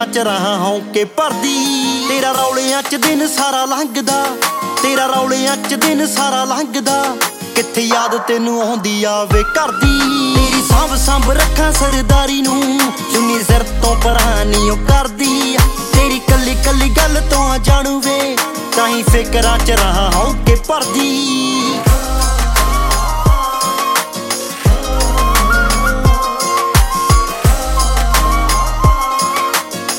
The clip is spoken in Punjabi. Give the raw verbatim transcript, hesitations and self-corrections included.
ਚ ਰਹਾ ਹੌਂਕੇ ਭਰਦੀ ਤੇਰਾ ਰੌਲਿਆਂ ਚ ਦਿਨ ਸਾਰਾ ਲੰਘਦਾ ਤੇਰਾ ਰੌਲਿਆਂ ਚ ਦਿਨ ਸਾਰਾ ਲੰਘਦਾ ਕਿੱਥੇ ਯਾਦ ਤੈਨੂੰ ਆਉਂਦੀ ਆਵੇ ਕਰਦੀ ਤੇਰੀ ਸਾਂਭ ਸਾਂਭ ਰੱਖਾਂ ਸਰਦਾਰੀ ਨੂੰ ਚੁੰਨੀ ਸਿਰ ਤੋਂ ਪਰਾਂ ਨੀ ਉਹ ਕਰਦੀ ਤੇਰੀ ਕੱਲੀ ਕੱਲੀ ਗੱਲ ਤੋਂ ਜਾਣੂ ਵੇ ਤਾਂ ਹੀ ਫਿਕਰਾਂ ਚ ਰਹਾ ਹੌਂਕੇ ਭਰਦੀ।